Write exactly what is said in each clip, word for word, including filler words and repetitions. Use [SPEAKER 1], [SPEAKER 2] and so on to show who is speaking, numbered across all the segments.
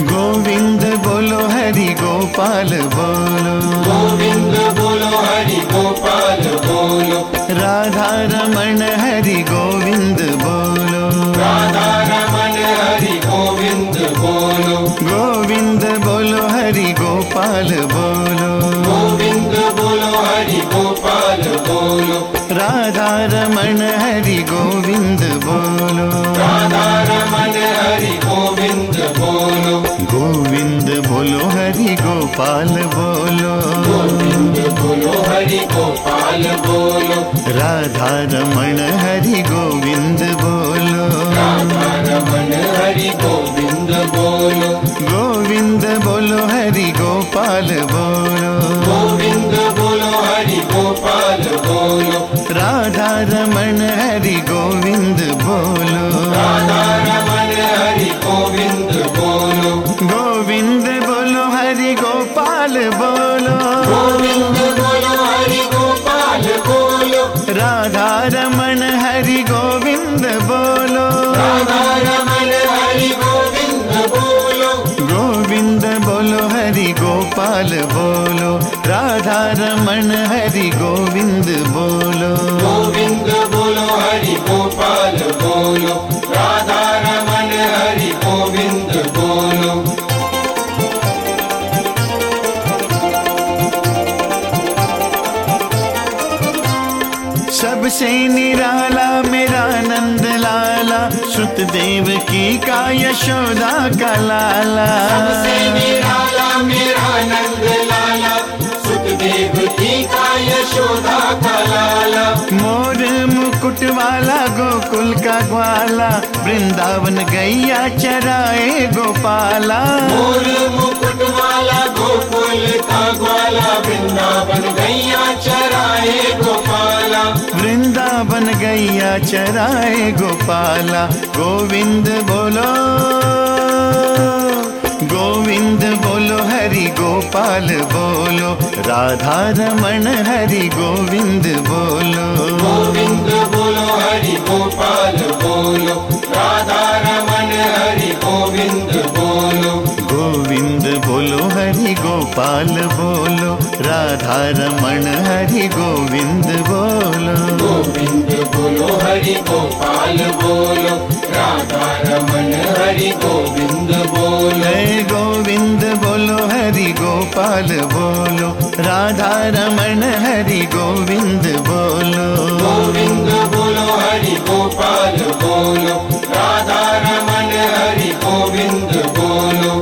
[SPEAKER 1] गोविंद बोलो हरि गोपाल बोलो,
[SPEAKER 2] गोविंद बोलो हरि गोपाल बोलो,
[SPEAKER 1] राधा रमण हरि गोविंद बोलो,
[SPEAKER 2] राधा रमण हरि गोविंद बोलो,
[SPEAKER 1] गोविंद बोलो हरि गोपाल बोलो,
[SPEAKER 2] गोविंद बोलो हरि गोपाल बोलो,
[SPEAKER 1] राधा रमण हरि गोविंद बोलो,
[SPEAKER 2] राधा रमण हरि गोविंद बोलो,
[SPEAKER 1] गोविंद बोलो हरि गोपाल बोलो,
[SPEAKER 2] गोविंद बोलो हरि गोपाल बोलो,
[SPEAKER 1] राधा रमण हरि गोविंद बोलो,
[SPEAKER 2] राधा रमण हरि गोविंद बोलो,
[SPEAKER 1] गोविंद बोलो हरि गोपाल बोलो,
[SPEAKER 2] गोविंद बोलो हरि गोपाल बोलो,
[SPEAKER 1] राधा रमण हरि गोविंद बोलो,
[SPEAKER 2] राधा रमण हरि गोविंद बोलो,
[SPEAKER 1] गोविंद बोलो हरि गोपाल बोलो,
[SPEAKER 2] गोविंद बोलो हरि गोपाल बोलो,
[SPEAKER 1] राधा रमण हरि गोविंद बोलो,
[SPEAKER 2] राधा रमण हरि गोविंद बोलो,
[SPEAKER 1] गोविंद बोलो हरि गोपाल बोलो, राधा रमण हरि गोविंद बोलो,
[SPEAKER 2] गोविंद बोलो हरि गोपाल बोलो, राधा रमण हरि गोविंद बोलो।
[SPEAKER 1] सबसे निराला मेरा नंद लाला, श्रुत देव की का यशोदा का लाला,
[SPEAKER 2] सबसे निराला मेरा नंद लाला, सुखदेव की का यशोदा का लाला,
[SPEAKER 1] मोर मुकुट वाला गोकुल का ग्वाला, वृंदावन गैया चराए गोपाला,
[SPEAKER 2] मोर मुकुट वाला गोकुल का ग्वाला, वृंदावन गैया चराए गोपाला,
[SPEAKER 1] वृंदावन गैया चराए गोपाला, गोविंद बोलो, गोविंद बोलो हरि गोपाल बोलो, राधा रमण हरि गोविंद बोलो,
[SPEAKER 2] गोविंद बोलो हरि गोपाल बोलो, राधा रमण हरि गोविंद बोलो,
[SPEAKER 1] गोविंद बोलो हरि गोपाल बोलो, राधा रमण हरि गोविंद बोलो,
[SPEAKER 2] गोविंद बोलो हरि गोपाल बोलो, राधा रमण हरि गोविंद बोलो,
[SPEAKER 1] जय गोविंद बोलो हरि गोपाल बोलो, राधा रमण हरि गोविंद बोलो,
[SPEAKER 2] गोविंद बोलो हरि गोपाल बोलो, राधा रमण हरि गोविंद बोलो।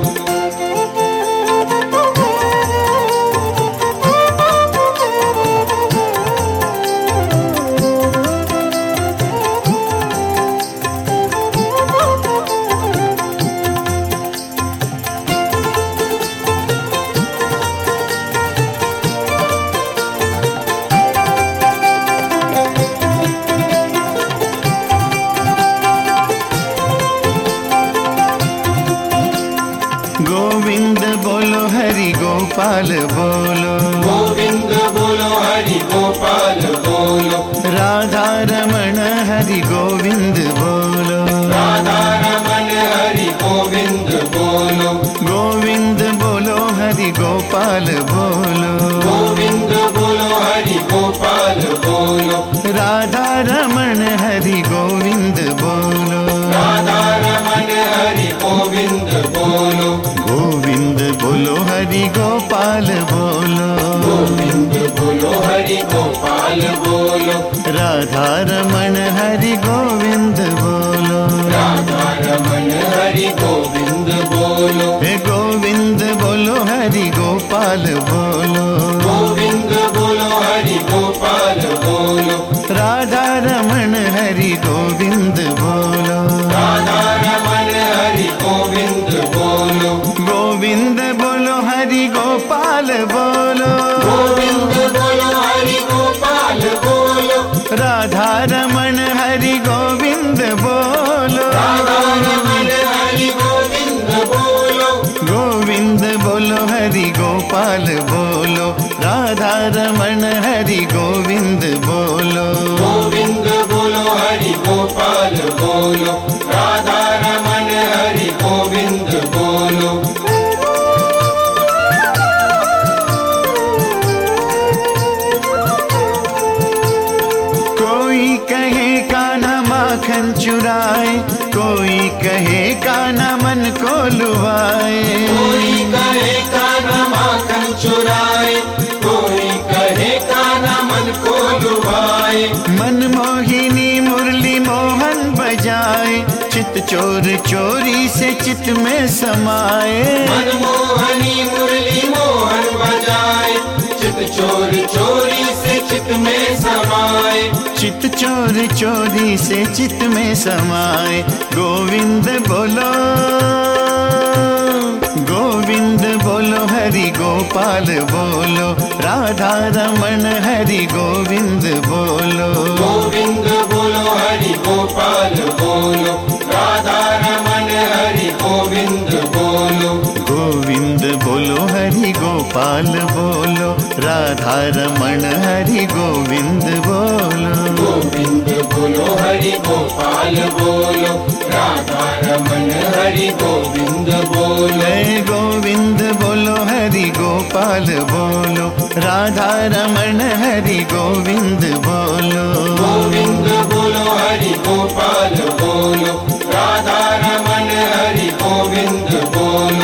[SPEAKER 1] गोविंद बोलो हरि गोपाल बोलो,
[SPEAKER 2] गोविंद बोलो हरि गोपाल बोलो,
[SPEAKER 1] राधा रमण हरि गोविंद बोलो,
[SPEAKER 2] राधा रमण हरि गोविंद बोलो,
[SPEAKER 1] गोविंद बोलो हरि गोपाल बोलो,
[SPEAKER 2] गोविंद बोलो हरि गोपाल बोलो,
[SPEAKER 1] राधा रमण हरि गोविंद बोलो,
[SPEAKER 2] राधा रमण हरि गोविंद बोलो,
[SPEAKER 1] गोविंद बोलो हरि गोपाल बोलो,
[SPEAKER 2] गोविंद बोलो हरि गोपाल बोलो,
[SPEAKER 1] राधा रमण हरि गोविंद बोलो,
[SPEAKER 2] राधा रमण हरि गोविंद बोलो,
[SPEAKER 1] हे गोविंद बोलो हरि गोपाल बोलो,
[SPEAKER 2] गोविंद बोलो हरि गोपाल बोलो,
[SPEAKER 1] राधा रमण हरि गोविंद बोलो,
[SPEAKER 2] राधा रमण हरि गोविंद बोलो,
[SPEAKER 1] गोविंद बोलो हरि गोपाल बोलो,
[SPEAKER 2] गोविंद बोलो हरि गोपाल बोलो,
[SPEAKER 1] राधा रमण हरि गोविंद बोलो,
[SPEAKER 2] राधा रमण हरि गोविंद बोलो,
[SPEAKER 1] गोविंद बोलो हरि गोपाल बोलो, राधा रमण हरि गोविंद बोलो,
[SPEAKER 2] गोविंद बोलो हरि गोपाल
[SPEAKER 1] कान्हा मन को लुभाए,
[SPEAKER 2] कोई कहे कान्हा माखन चुराए, कोई कहे कान्हा मन को लुभाए।
[SPEAKER 1] मन मोहिनी मुरली मोहन बजाए, चित चोर चोरी से चित में समाए।
[SPEAKER 2] मनमोहनी मुरली मोहन बजाए, चित चोर चोरी से चित में समाए।
[SPEAKER 1] चित चोर चोरी से चित में समाए। गोविंद बोलो गोविंद बोलो हरि गोपाल बोलो, राधा रमण हरि गोविंद बोलो।
[SPEAKER 2] गोविंद बोलो हरि गोपाल बोलो, राधा रमण हरि गोविंद बोलो।
[SPEAKER 1] गोविंद बोलो हरि गोपाल बोलो, राधा रमण हरि गोविंद बोलो।
[SPEAKER 2] गोविंद बोलो हरि गोपाल बोलो, राधा रमण हरि गोविंद बोलो।
[SPEAKER 1] जय गोविंद बोलो हरि गोपाल बोलो, राधा रमण हरि गोविंद बोलो।
[SPEAKER 2] गोविंद बोलो हरि गोपाल बोलो, राधा रमण हरि गोविंद बोलो।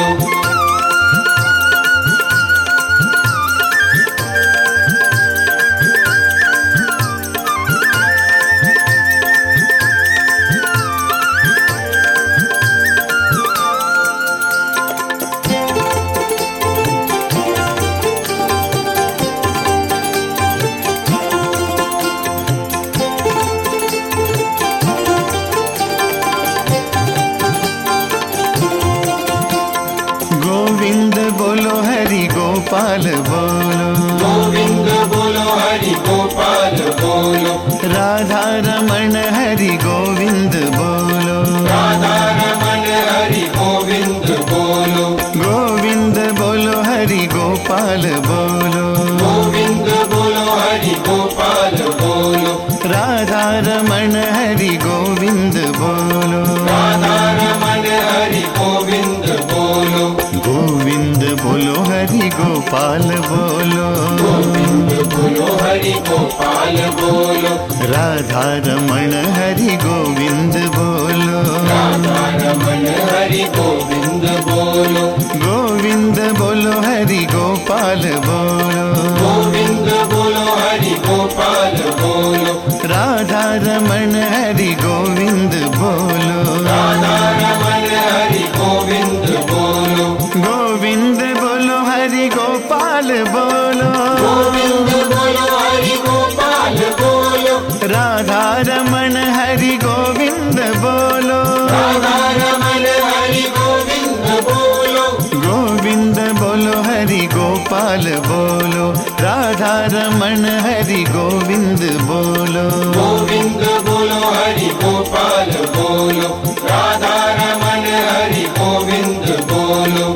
[SPEAKER 1] गोविंद बोलो हरि गोपाल बोलो,
[SPEAKER 2] गोविंद बोलो हरि गोपाल बोलो,
[SPEAKER 1] राधा रमण हरि गोविंद बोलो।
[SPEAKER 2] राधा रमण हरि गोविंद बोलो।
[SPEAKER 1] गोविंद बोलो हरि गोपाल बोलो,
[SPEAKER 2] गोविंद बोलो हरि गोपाल बोलो,
[SPEAKER 1] राधा रमण हरि गोविंद बोलो।
[SPEAKER 2] राधा रमण हरि गोविंद बोलो।
[SPEAKER 1] गोविंद बोलो हरि गोपाल बोलो,
[SPEAKER 2] गोविंद बोलो हरि गोपाल बोलो,
[SPEAKER 1] राधा रमण हरि गोविंद बोलो।
[SPEAKER 2] राधा रमण हरि गोविंद बोलो।
[SPEAKER 1] गोविंद बोलो हरि गोपाल बोलो,
[SPEAKER 2] गोविंद बोलो हरि गोपाल बोलो,
[SPEAKER 1] राधा रमण हरि गोविंद बोलो।
[SPEAKER 2] राधा रमण हरि गोविंद बोलो।
[SPEAKER 1] गोविंद बोलो हरि गोपाल बोलो,
[SPEAKER 2] गोविंद बोलो हरि गोपाल बोलो,
[SPEAKER 1] राधा रमण हरि गोविंद बोलो।
[SPEAKER 2] राधा रमण हरि गोविंद बोलो।
[SPEAKER 1] गोविंद बोलो हरि गोपाल बोलो, राधा रमण हरि गोविंद बोलो।
[SPEAKER 2] गोविंद बोलो हरि गोपाल बोलो, राधा रमण हरि गोविंद बोलो।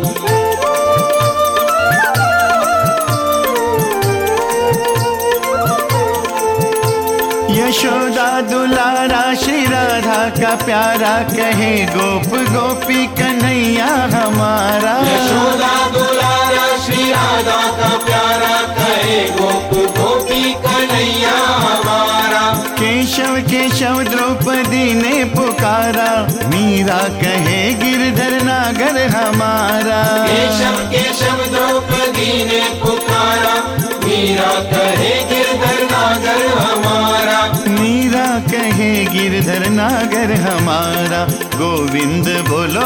[SPEAKER 1] यशोदा दुलारा श्री राधा का प्यारा, कहे गोप गोपी कन्हैया हमारा।
[SPEAKER 2] यशोदा दुलारा श्री राधा का प्यारा, कहे गोप गोपी कन्हैया हमारा।
[SPEAKER 1] केशव केशव द्रौपदी ने पुकारा, मीरा कहे गिरधर नागर हमारा।
[SPEAKER 2] केशव केशव द्रौपदी ने पुकारा, मीरा कहे गिरधर नागर हमारा।
[SPEAKER 1] मीरा कहे गिरधर नागर हमारा। गोविंद बोलो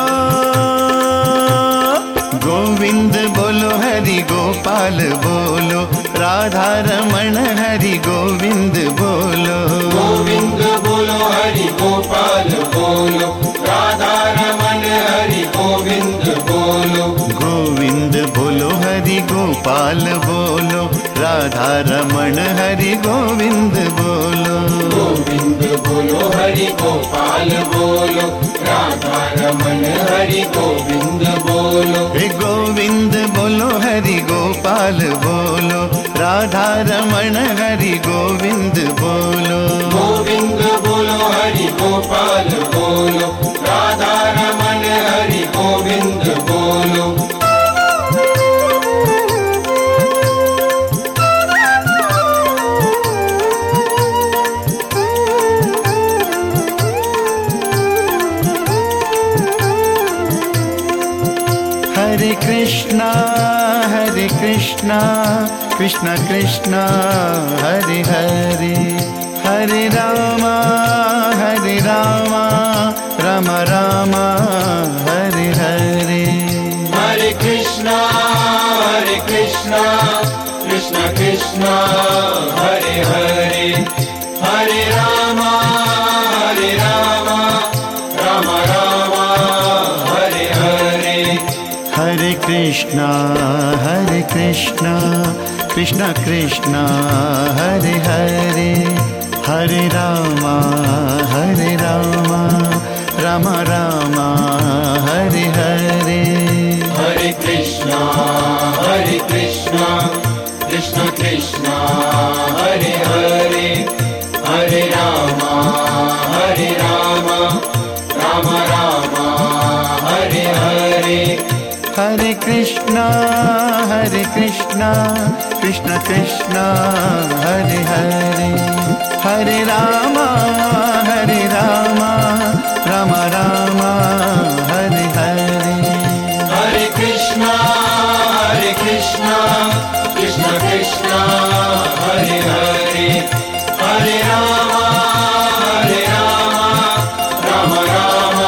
[SPEAKER 1] गोविंद बोलो हरि गोपाल बोलो, राधा रमण हरि गोविंद बोलो।
[SPEAKER 2] गोविंद बोलो हरि गोपाल बोलो, राधा रमण हरि गोविंद बोलो।
[SPEAKER 1] गोविंद बोलो हरि गोपाल बोलो, राधा रमण हरि गोविंद बोलो।
[SPEAKER 2] गोविंद बोलो हरि गोपाल बोलो, राधा रमण हरि गोविंद बोलो।
[SPEAKER 1] हे गोविंद बोलो हरि गोपाल बोलो, राधा रमण हरि गोविंद बोलो।
[SPEAKER 2] गोविंद बोलो हरि गोपाल बोलो, राधा रमण हरि गोविंद बोलो।
[SPEAKER 1] Hare Krishna, Hare Krishna, Krishna Krishna, Hare Hare, Hare Rama, Hare Rama, Rama Rama, Hare Hare.
[SPEAKER 2] Hare Krishna, Hare Krishna, Krishna Krishna, Hare Hare, Hare Rama, Hare Rama, Rama Rama, Hare Hare.
[SPEAKER 1] Hare Krishna, Hare Krishna, Krishna Krishna, Hare Hare, Hare Rama, Hare Rama, Rama Rama, Hare Hare.
[SPEAKER 2] Hare Krishna, Hare Krishna, Krishna Krishna, Hare Hare, Hare Rama, Hare Rama, Rama Rama, Hare Hare.
[SPEAKER 1] Hare Krishna, Hare Krishna, Krishna Krishna, Hare Hare, Hare Rama, Hare Rama, Rama Rama, Hare Hare.
[SPEAKER 2] Hare Krishna, Hare Krishna, Krishna Krishna, Hare Hare, Hare Rama, Hare Rama, Rama Rama,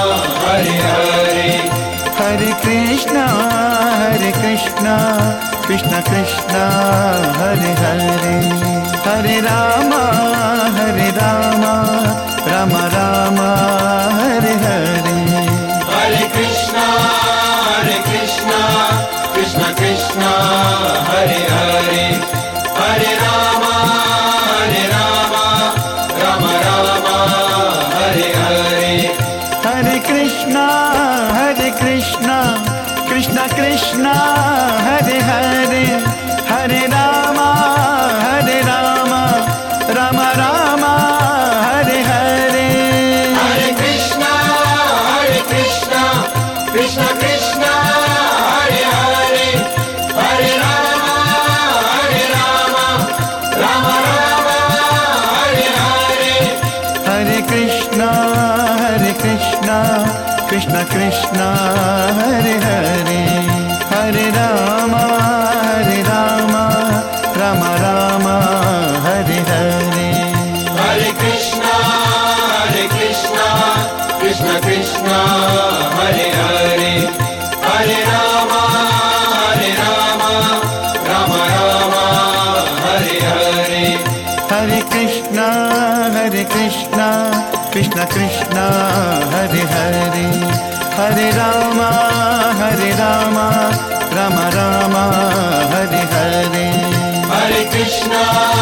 [SPEAKER 2] Hare Hare.
[SPEAKER 1] Hare Krishna, Hare Krishna, Krishna Krishna, Hare Hare, Hare Rama, Hare Rama, Rama Rama, Hare Hare.
[SPEAKER 2] Hare Krishna, Hare Krishna, Krishna Krishna, Hare Hare, Hare Rama, Hare Rama, Rama Rama, Hare Hare.
[SPEAKER 1] Hare Krishna, Hare Krishna, Krishna Krishna, Hare Hare, Hare Rama, Hare Rama, Rama Rama, Hare Hare.
[SPEAKER 2] Hare Krishna, Hare Krishna, Krishna Krishna, Hare Hare, Hare Rama, Hare Rama, Rama Rama, Hare Hare.
[SPEAKER 1] Hare Krishna, Hare Krishna, Krishna Krishna, Hare Hare, Hare Rama, Hare Rama, Rama Rama, Hare Hare.
[SPEAKER 2] Hare Krishna, Hare Krishna, Krishna Krishna, Hare Hare, Hare Rama, Hare Rama, Rama Rama, Hare Hare.
[SPEAKER 1] Hare Krishna, Hare Krishna, Krishna Krishna, Hare Hare, Hare Rama, Hare Rama, Rama Rama, Hare Hare.
[SPEAKER 2] Hare Krishna.